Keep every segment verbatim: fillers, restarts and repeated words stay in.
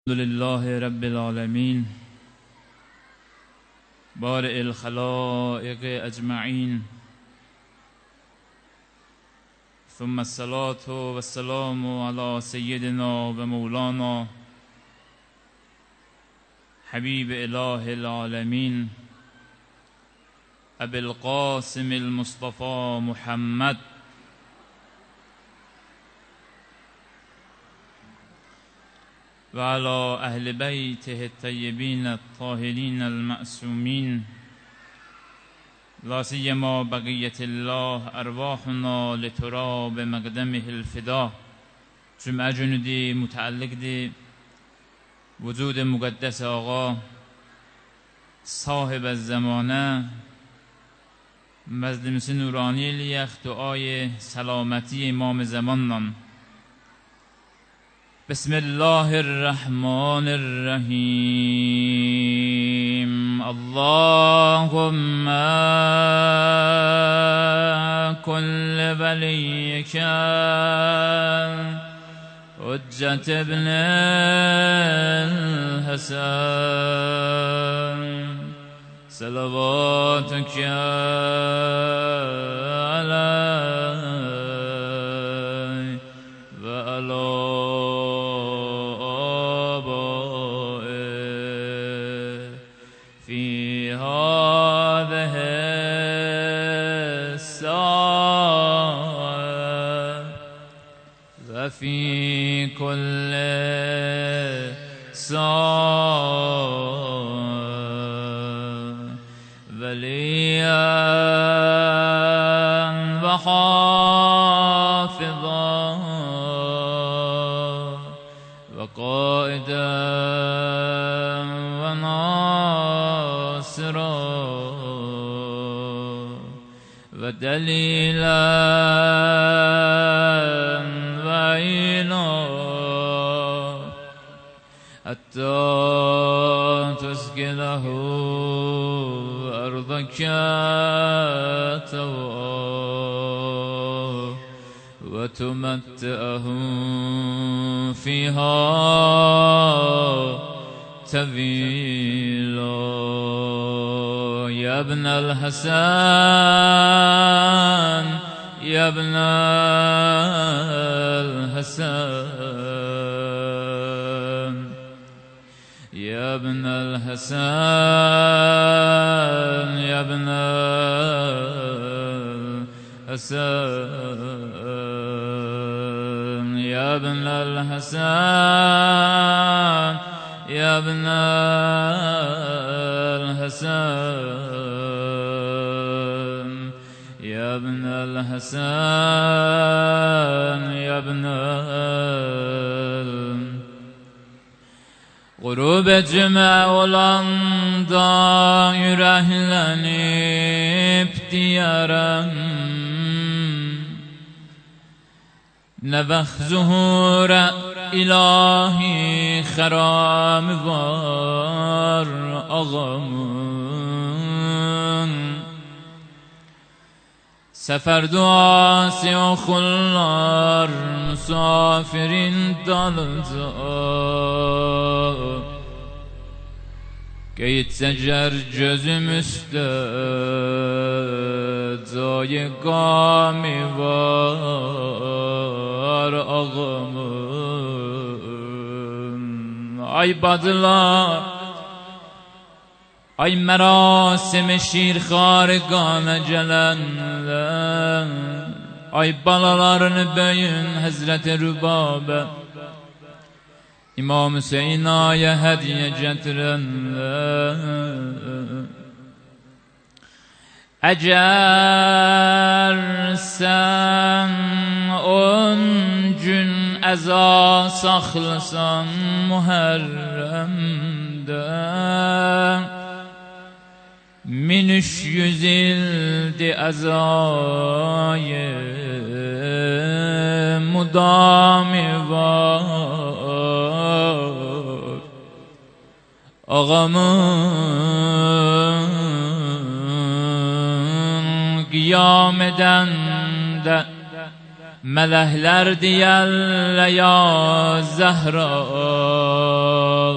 الحمد لله رب العالمين بارئ الخلائق اجمعین، ثم الصلاة والسلام على سيدنا و مولانا حبیب اله العالمین ابی القاسم المصطفى محمد و علی اهل بیته الطیبین الطاهرین المعصومین، لا سیما بقیت الله ارواحنا لتراب مقدمه الفدا. جمعه جنودی متعلق دی وجود مقدس آقا صاحب الزمانه مظلمس نورانی لیخ دعای سلامتی امام زمانان. بسم الله الرحمن الرحیم. اللهم كل ولیک حجة ابن الحسن صلواتك علیه و علی في كل ساعة وليا وحافظا وقائدا وناصرا ودليلا حتى تسكنه أرضك طوعا وتمتعه فيها طويلا. يا ابن الحسن يا ابن الحسن يا ابن الحسن يا ابن الحسن يا ابن الحسن يا ابن الحسن يا ابن الحسن يا ابن غروب cümle olanda yüreklenip diyarım, ne vakt zuhura ilahi haram var ağamın. Sefer duası okullar misafirin dalınca, gitse cer gözüm üstte zayı gami var ağamın. Ay badılar, ay merasim şirxargana gelenler, ay balalarını böyün Hazreti Rübabe İmam Hüseyin'e hediye getirenler. Eğer sen on gün eza saxlasan Muharrem'de, min üç yüz ildi ezayı mudami var ağamın. Qiyam eden de melehler diyerle ya Zehra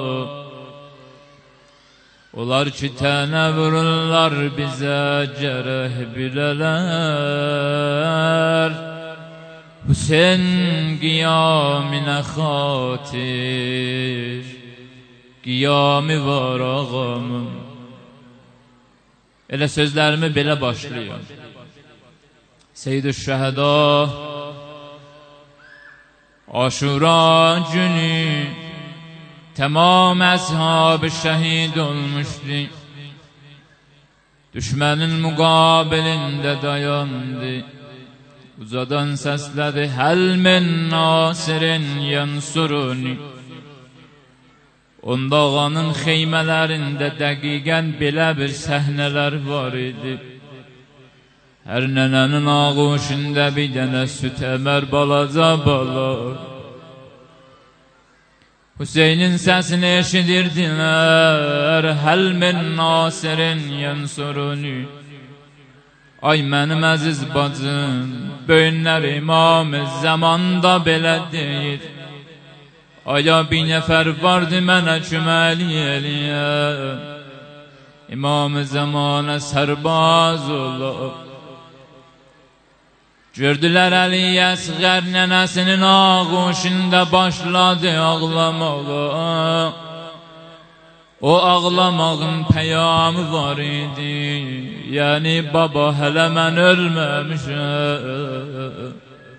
Onlar ki tənə vururlar bizə gərək bilələr Hüseyin qiyaminə xatir Qiyami var ağamın Elə sözlərimi belə başlayım Seyyid-i Şəhəda Aşura günü Tamam ashab şehid olmuşdu Düşmanın muqabilində dayandı Uzadan səslədi Həl min nasirin yansuruni Onda ağanın xeymələrində dəqiqən belə bir səhnələr var idi Hər nənənin ağuşunda bir dənə süt əmər balaca bala Hüseynin səsini eşidirdilər Həl min nasirin yansuruni Ay mənim əziz bacım Böyünlər imam-ı zamanda belə deyir Aya bir nəfər vardı mənə köməli eləyər İmam-ı zamana sərbaz olar Gördülər Əli Əsğər nənəsinin ağuşunda başladı ağlamağa O ağlamağın peyamı var idi Yəni baba hələ mən ölməmişəm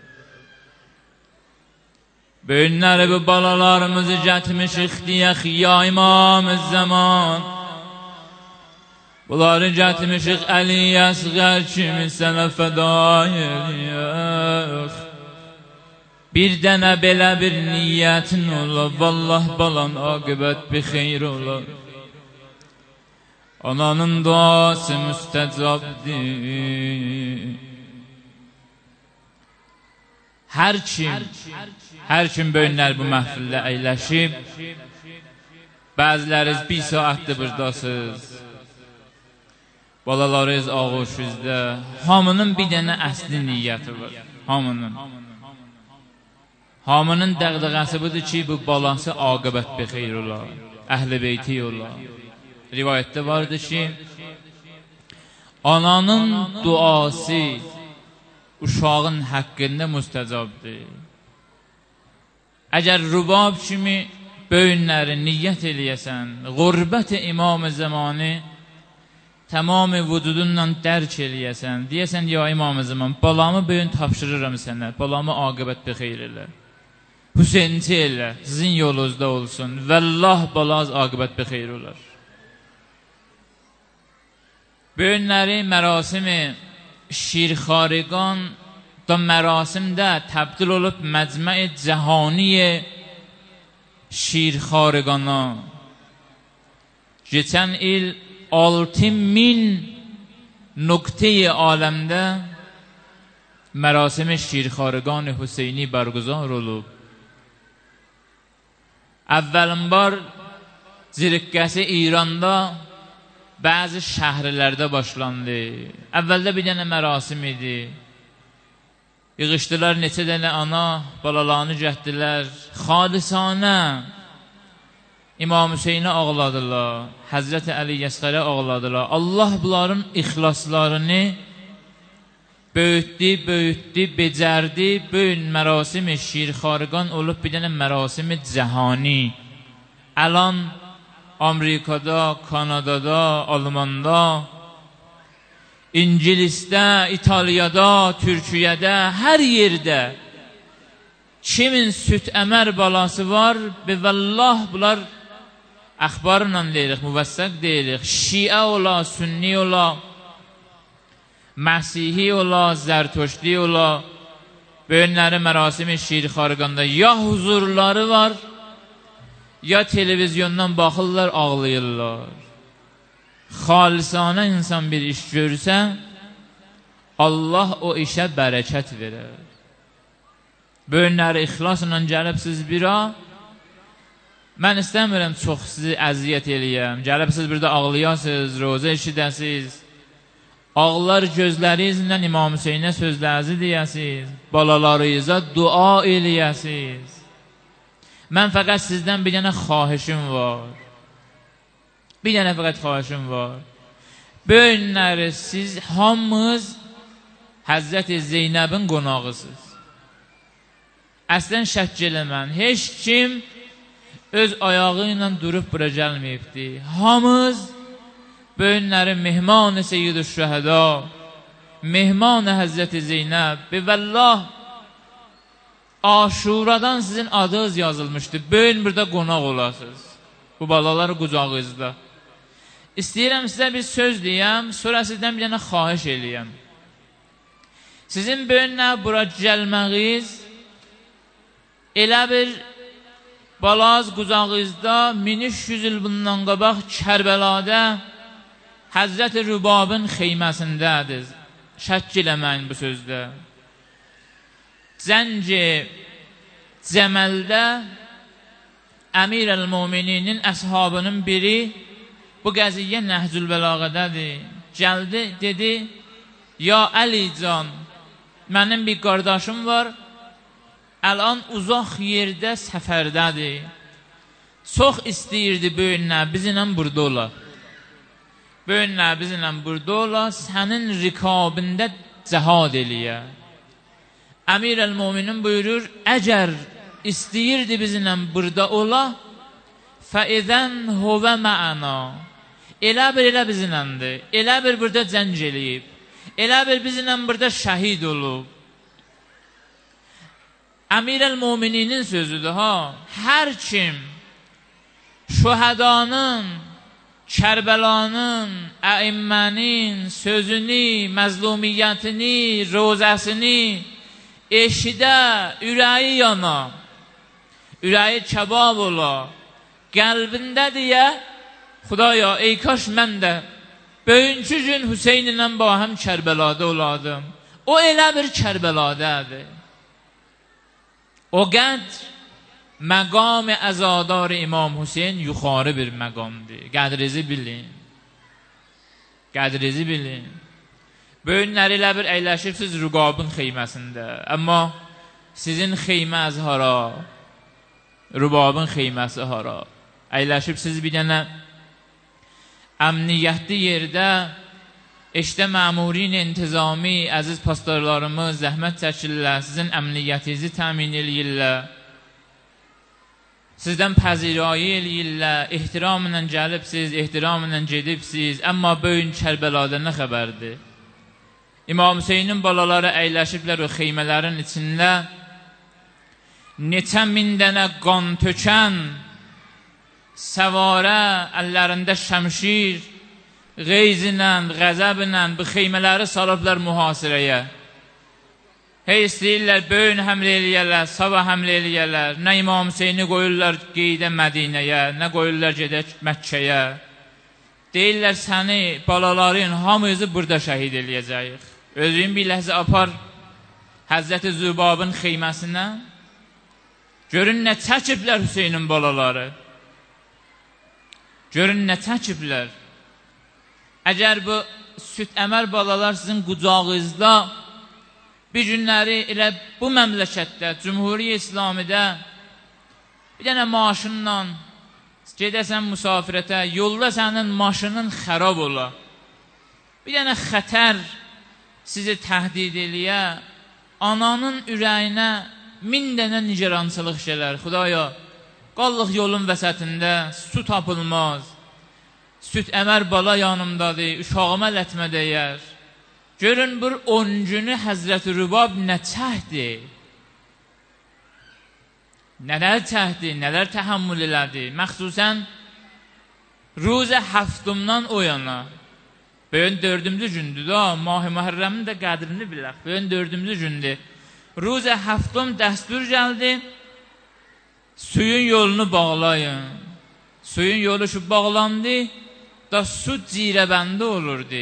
Böyünləri bu balalarımızı gətmişik deyək ya İmam-ı zaman Bunları gətmişik Əli Əsğər kimi sənə fəda eləyək Bir dənə belə bir niyyətin ola Vallah balan aqibət bir xeyr ola Ananın duası müstəcabdir Hər kim Hər kim böyünlər bu məhfildə əyləşib Bəziləriz bir saatdir buradasınız Balalarız ağuşuzda Hamının bir dənə əsli niyyəti var Hamının Hamının dəqdəqəsi budur ki Bu balası aqibət bir xeyr olar Əhl-i beyti olar Rivayətdə vardır ki Ananın duası Uşağın haqqında müstəcabdır Əgər rubab kimi Böyünləri niyyət eləyəsən Qurbət-i imam-ı zamanı Tamamı vücudunla dərk eləyəsən Deyəsən ya İmam-ı zaman Balamı böyün tapşırıram sənə Balamı aqibət bir xeyr elə Hüseyinci elə Sizin yolunuzda olsun Vəllah balaz aqibət bir xeyr olar Böyünləri mərasimi Şirxariqan Da mərasimdə təbdil olub Məcmə-i cəhaniyə Şirxariqana Geçən il altı min nöqtə-i aləmdə mərasim-i şirxariqan Hüseyni bərguzar olub. Əvvəlin bar zirqqəsi İranda bəzi şəhərlərdə başlandı. Əvvəldə bir dənə mərasim idi. Yığışdılar neçə dənə ana, balalarını gətirdilər. Xalisanə İmam Hüseyni ağladılar. Həzrəti Əli Əsğərə ağladılar. Allah bunların ixlaslarını böyütdü, böyütdü, becərdi. Böyün mərasimi şirxariqan olub bir dənə mərasimi cəhani. Alan Amerikada, Kanadada, Almanda, İngilisdə, İtaliyada, Türkiyədə, hər yerdə kimin süt əmər balası var və vallah bunlar əxbarla deyirik, müvəssəq deyirik, şiə ola, sünni ola, Məsihi ola, Zərtöşdi ola, böyünləri mərasimi şirxariqanda ya huzurları var, ya televizyondan baxırlar, ağlayırlar. Xalisanə insan bir iş görsə, Allah o işə bərəkət verər. Böyünləri ixlasla gəlibsiz bira, mən istəmirəm çox sizi əziyyət eləyəm. Gəlibsiz burada ağlayasınız, rozə eşidəsiz. Ağlar gözlərinizlə İmam Hüseynə sözlərinizi deyəsiz. Balalarınıza dua eləyəsiz. Mən fəqət sizdən bir dənə xahişim var. Bir dənə fəqət xahişim var. Bu günləri siz hamınız Həzrəti Zeynəbin qonağısınız. Əslən şək eləmən. Heç kim öz ayağı ilə durub bura gəlməyibdi. Hamız bu günləri mehman-ı Seyyid-i Şəhəda, mehman-ı Həzrəti Zeynəb, bivəllah Aşuradan sizin adınız yazılmışdı. Bu gün burada qonaq olasınız. Bu balalar qucağınızda. İstəyirəm sizə bir söz deyəm, sonra sizdən bir dənə xahiş eləyəm. Sizin bu günlər bura gəlməğiniz elə bir balaz qucağınızda min üç yüz il bundan qabaq Kərbəlada Həzrəti Rübabın xeyməsindədir. Şək eləməyin bu sözdə. Zənci Cəməldə Əmir əl-Mumininin əshabının biri bu qəziyyə Nəhcül Bəlağədədir. Gəldi, dedi, ya Əli can, mənim bir qardaşım var, əlan uzaq yerdə səfərdədir. Çox istəyirdi bu günlə bizimlə burada ola. Bu günlə bizimlə burada ola, sənin rikabində cəhad eləyə. Əmir əl-Muminin buyurur, əgər istəyirdi bizimlə burada ola, fəidən huvə mə'ana. Elə bir elə bizimləndir. Elə bir burada cəng eləyib. Elə bir bizimlə burada şəhid olub. Əmir əl-Mumininin sözüdür ha. Hər kim şühədanın, Kərbəlanın, əimmənin sözünü, məzlumiyyətini, rozəsini eşidə, ürəyi yana, ürəyi kəbab ola, qəlbində deyə, Xudaya, ey kaş mən də bugünkü gün Hüseyin ilə bahəm Kərbəlada oladım. O elə bir Kərbəladadır. O qədr məqam əzadar İmam Hüseyin yuxarı bir məqamdır. Qədrizi bilin. Qədrizi bilin. Bu günləri elə bir əyləşibsiz Rüqabın xeyməsində. Amma sizin xeymə hara? Rüqabın xeyməsi hara? Əyləşibsiz bir dənə əmniyyətli yerdə İşdə məmurin intizami, əziz pastorlarımız zəhmət çəkirlər, sizin əmniyyətinizi təmin eləyirlər, sizdən pəzirayi eləyirlər, ehtiramla gəlibsiz, ehtiramla gedibsiz, amma bugün Kərbəlada nə xəbərdir? İmam Hüseynin balaları əyləşiblər o xeymələrin içində, neçə min dənə qan tökən, səvarə, əllərində şəmşir, qeyzlə, qəzəblə bu xeymələri salıblar mühasirəyə. Hey istəyirlər, böyün həmlə eləyərlər, sabah həmlə eləyərlər. Nə İmam Hüseyni qoyurlar qeydə Mədinəyə, nə qoyurlar gedək Məkkəyə. Deyirlər, səni, balaların hamımızı burada şəhid eləyəcəyik. Özün bir ləhzə apar Həzrəti Zübabın xeyməsinə. Görün nə çəkiblər Hüseynin balaları. Görün nə çəkiblər. Əgər bu süt əmər balalar sizin qucağınızda bir günləri elə bu məmləkətdə, Cümhuriyyə İslamidə bir dənə maşınla gedəsən müsafirətə, yolda sənin maşının xərab ola, bir dənə xətər sizi təhdid eləyə, ananın ürəyinə min dənə nigerançılıq gələr. Xudaya, qallıq yolun vəsətində su tapılmaz. Süt əmər bala yanımdadır, uşağıma lətmə deyər. Görün, bir on günü Həzrəti Rübab nə çəhdir? Nələr çəhdir, nələr təhəmmül elədi? Məxsusən, ruz-i həftımdan o yana. Bugün dördümcü gündür da, Mah-ı Mühərrəmin də qədrini bilək. Bugün dördümcü gündür. Ruz-i həftım dəstur gəldi, suyun yolunu bağlayın. Suyun yolu şu bağlandı, da su cirəbəndə olurdu.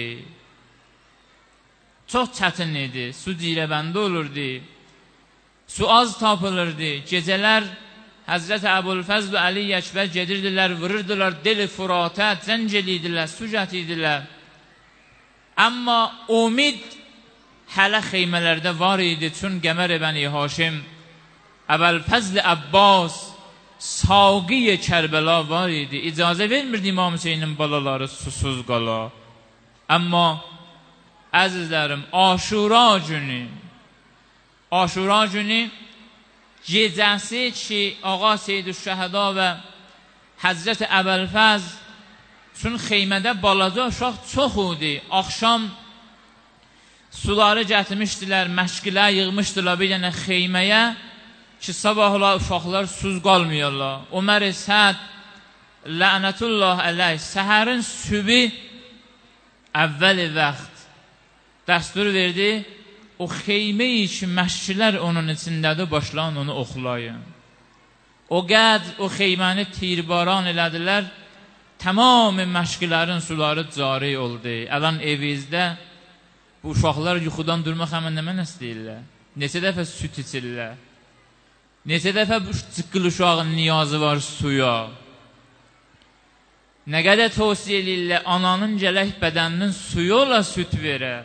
Çox çətin idi, su cirəbəndə olurdu. Su az tapılırdı. Gecələr Həzrət Əbulfəzl və Əli Əkbər gedirdilər, vururdular, deli Furata, zəng edirdilər, su gətirdilər. Amma umid hələ xeymələrdə var idi. Çün Qəmər Bəni Haşim, Əbulfəzl Əbbas Sağqiye Kərbəla var idi. İcazə vermirdi İmam Hüseynin balaları susuz qala. Amma əzizlərim, Aşura günü, Aşura günü gecəsi ki, Ağa Seyyidüş-Şəhəda və Həzrət Əbəlfəz üçün xeymədə balaca uşaq çox idi. Axşam suları gətirmişdilər, məşqilə yığmışdılar bir dənə xeyməyə ki, sabahla uşaqlar suz qalmıyorlar. Ömər Səd, lənətullah əleyh, səhərin sübü əvvəl vaxt dəstur verdi, o xeyməyi ki, məşqilər onun içindədir, başlayın onu oxulayın. O qəd, o xeyməni tirbaran elədilər, tamamı məşqilərin suları cari oldu. Ələn evinizdə bu uşaqlar yuxudan durmaq həmən nə mənə istəyirlər? Neçə dəfə süt içirlər? Neçə dəfə bu cıqqıl uşağın niyazı var suya? Nə qədər tövsiyə edirlər, ananın gələk bədəninin suyu ola süt verər.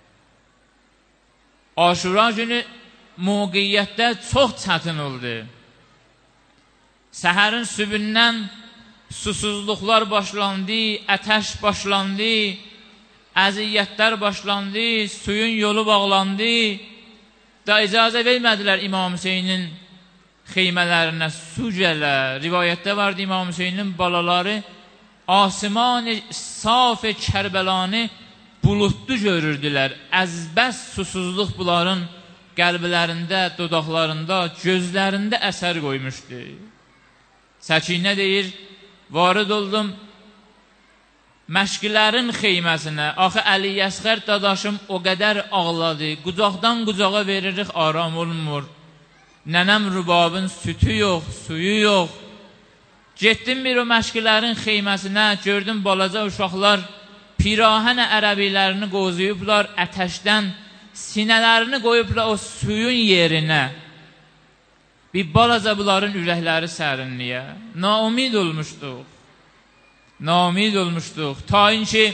Aşura günü mövqiyyətdə çox çətin oldu. Səhərin sübündən susuzluqlar başlandı, ətəş başlandı, əziyyətlər başlandı, suyun yolu bağlandı. Da icazə vermədilər İmam Hüseynin xeymələrinə su gələ. Rivayətdə vardı İmam Hüseynin balaları asiman-ı saf-ı Kərbəlanı bulutlu görürdülər. Əzbəs susuzluq bunların qəlblərində, dodaqlarında, gözlərində əsər qoymuşdu. Səkinə deyir, varid oldum məşqilərin xeyməsinə. Axı Əli Əsğər dadaşım o qədər ağladı. Qucaqdan qucağa veririk, aram olmur. Nənəm rübabın sütü yox, suyu yox. Getdim bir o məşqilərin xeyməsinə, gördüm balaca uşaqlar pirahənə ərəbilərini qozuyublar, ətəşdən sinələrini qoyublar o suyun yerinə. Bir balaca bunların ürəkləri sərinliyə. Naumid olmuşduq. Naumid olmuşduq. Ta ki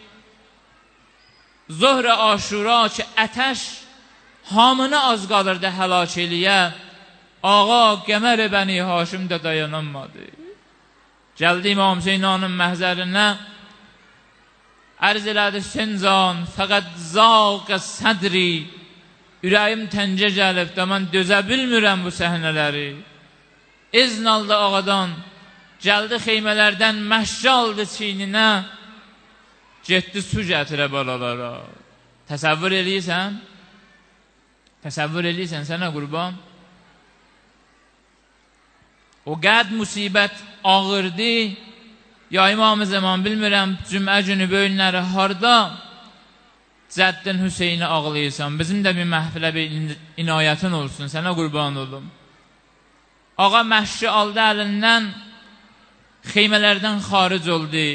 Zohr-ı Aşura ki ətəş hamını az qalırdı həlak eləyə. Ağa Qəmər-i Bəni Haşim də dayanamadı. Gəldi İmam Hüseynanın məhzərinə, ərz elədi, Səncan, fəqət zaq-ı sədri, ürəyim təncə gəlib də mən dözə bilmirəm bu səhnələri. İzn aldı ağadan, gəldi xeymələrdən, məşqə aldı çiyninə, getdi su gətirə balalara. Təsəvvür eləyirsən? Təsəvvür eləyirsən sənə qurban? O qəd musibət ağırdı, ya İmam-ı Zaman bilmirəm, cümə günü bölünləri harda Cəddin Hüseyni ağlayırsan, bizim də bir məhfilə bir inayətin olsun, sənə qurban olum. Ağa məşqi aldı əlindən, xeymələrdən xaric oldu.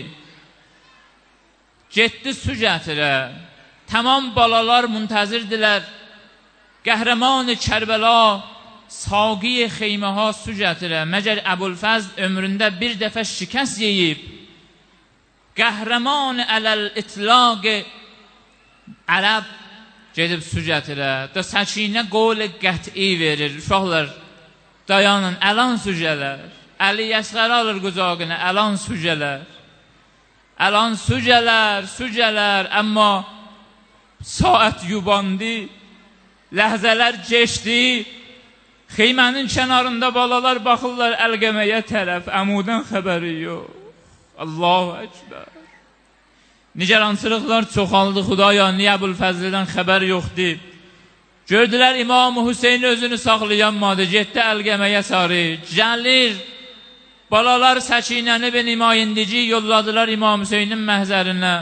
Getdi su gətirə, tamam balalar müntəzirdilər. Qəhrəman-ı Kərbəla Sağqiyə xeyməha su gətirə. Məgər Əbulfəzl ömründə bir dəfə şikəst yeyib. Qəhrəman ələl-itlaq ərəb gedib su gətirə. Da Səkinə qol qəti verir. Uşaqlar dayanın, əlan su gələr. Əli Əsğər alır qucağına, əlan su gələr. Əlan su gələr, su gələr. Amma saat yubandı, ləhzələr keçdi. Xeymənin kənarında balalar baxırlar Əlqəməyə tərəf, əmudən xəbəri yox. Allahu Əkbər. Nigarançılıqlar çoxaldı, Xudaya, niyə Əbulfəzldən xəbər yoxdur? Gördülər İmam-ı Hüseyin özünü saxlayanmadı, getdi Əlqəməyə sarı. Gəlir, balalar Səkinəni və nümayəndəci yolladılar İmam Hüseynin məhzərinə.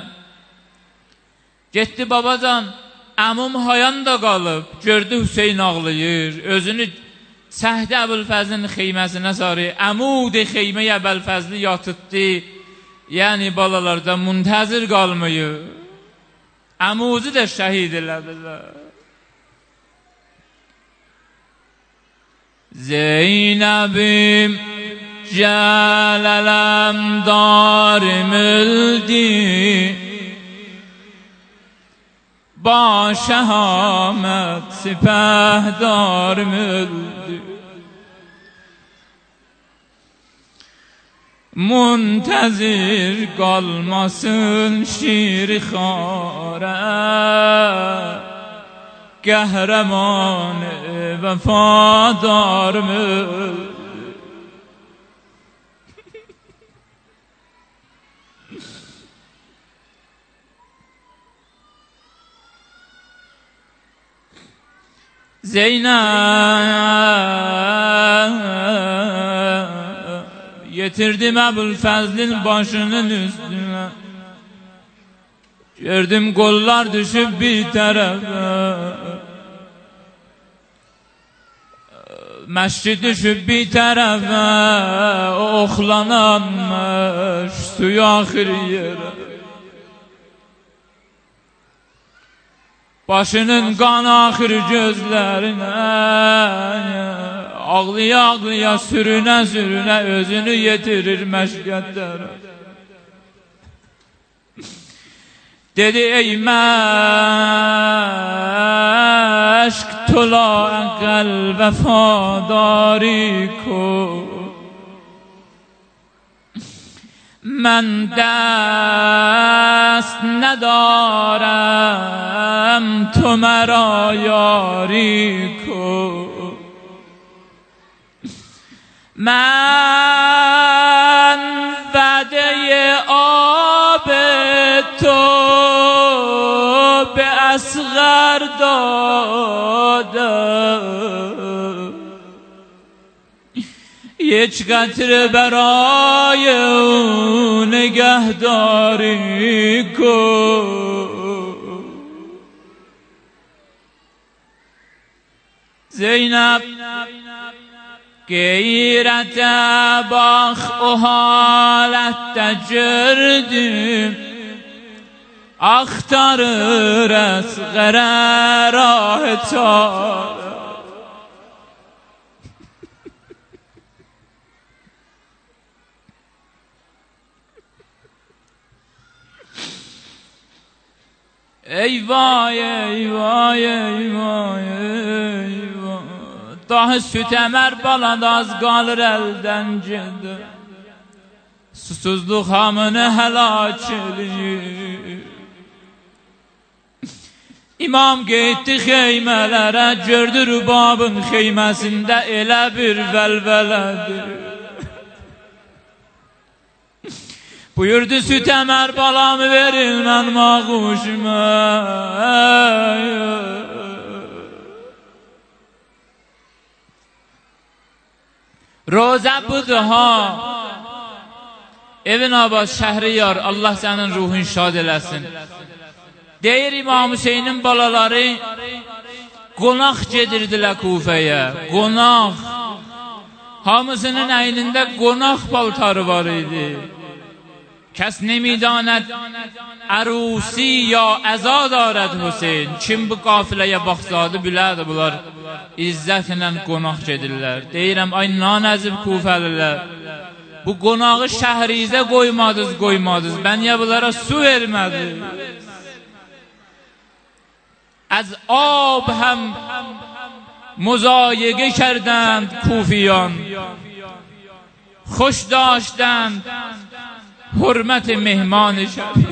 Getdi babacan, əmum hayan da qalıb, gördü Hüseyin ağlayır, özünü Səhdə Əbulfəzlin xeyməsinə sarı, əmud-i xeyməyə Əbulfəzli yatıtdı. Yəni balalarda müntəzir qalmayı, əmuzu da şəhid elədilər. Zeynəbim gələləm darim öldü, ba şəhamət sipəhdarım öldü. Muntazir qalmasın şiiri xarə, qəhrəman vəfadarımız. Zeynep getirdim Ebu'l-Fəzlin başının üstüne. Gördüm kollar düşüp bir tarafa, mescid düşüp bir tarafa, o oxlananmış suyu axır yere. Başının qanı axır gözlerine, ağlıya ağlıya sürüne sürüne özünü yetirir məşqətlərə. Dedi ey məşq tula əqəl vəfadari ko, من دست ندارم تو مرا یاری کن. من وعده آب تو به اصغر دادم، یک قطره برای او نگهداری کن. زینب غیرت باخ و حالت تجردیم اختار از قرار تا. ای وای ای وای ای وای ey vay. Daha süt əmər balada az qalır əldən gedir, susuzluq hamını həlak eləyir. İmam getdi xeymələrə, gördü rübabın xeyməsində elə bir vəlvələdir. Buyurdu süt əmər balamı verin mən mağuşuma. Rozə budur ha. Evin Abbas Şəhriyar, Allah sənin ruhun şad eləsin. Deyir İmam Hüseynin balaları qonaq gedirdilər Kufəyə. Qonaq. Hamısının əynində qonaq paltarı var idi. کس نمیداند عروسی یا عزا دارد حسین. Kim bu qafiləyə baxsadı bilərdi bunlar izzətlə qonaq gedirlər. Deyirəm ay nanəzib Kufəlilər, bu qonağı şəhrizə qoymadınız qoymadınız, ben niyə bunlara su vermədiniz? از آب هم مضایقه کردند کوفیان، خوش داشتند حرمت مهمان شریف.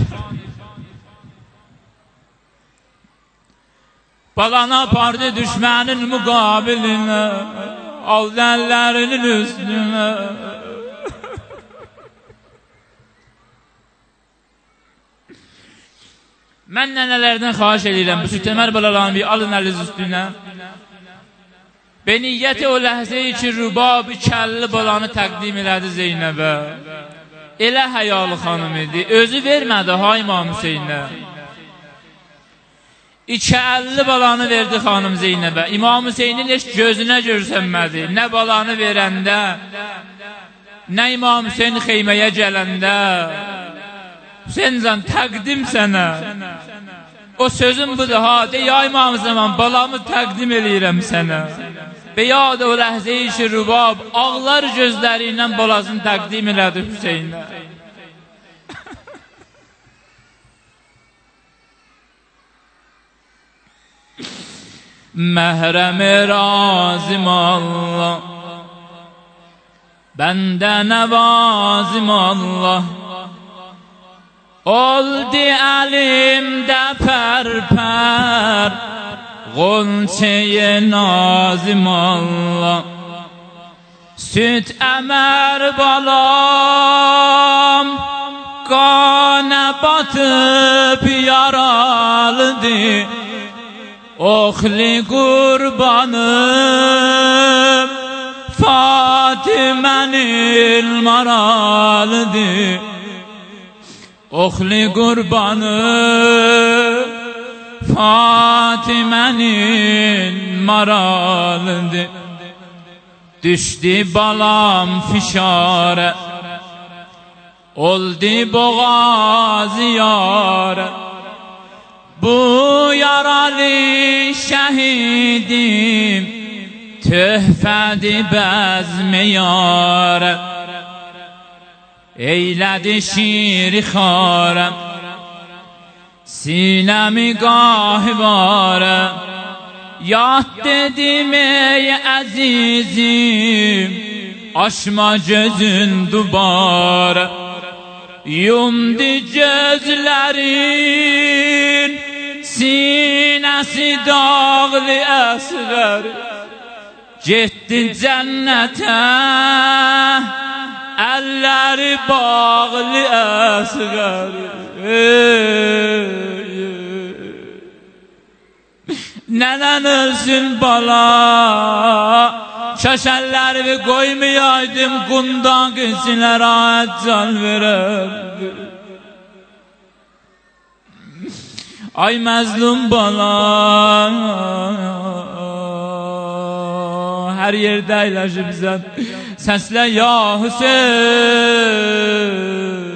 Balana apardı düşmənin müqabilinə, aldı əllərinin üstünə. Mən nənələrdən xahiş edirəm, bu süt əmər balalarını bir alın əliz üstünə. Be niyyəti o ləhzə ki rübab kəlli balanı təqdim elədi Zeynəbə. Elə həyalı xanım idi, özü vermədi ha İmam Hüseynə. İki əlli balanı verdi xanım Zeynəbə. İmam Hüseynin heç gözünə görsənmədi. Nə balanı verəndə, nə İmam Hüseyin xeyməyə gələndə. Hüseyncan təqdim sənə. O sözüm budur ha, de ya İmam Zaman balamı təqdim eləyirəm sənə. Və ya da o ləhzə-i ki rübab ağlar gözləri ilə balasını təqdim elədi Hüseynə. Məhrəm razım Allah, bəndə nəvazim Allah. Oldu əlimdə pərpər, Qonçeye nazim Allah. Süt əmər balam, qana batıp yaraldı, Oxli qurbanım, Fatimə'nin maraldı. Oxli qurbanım, Fatimə'nin maraldı. Düşdü balam fişarə, oldu boğaz yarə. Bu yaralı şəhidim, töhfədi bəzmi yarə. Eylədi şiri xarə, sinəmi qahvarə. Yat dedim ey əzizim, açma gözün dubara. Yumdu gözlərin, sinəsi dağlı əsrər. Getdi cənnətə, əlləri bağlı əsrər. Neden ölsün bala, şaşellerimi koymayaydım, kundan gülsünler rahat can verirdi. Ay məzlum bala, her yerde eyləşib bizə, səslə ya Hüseyin.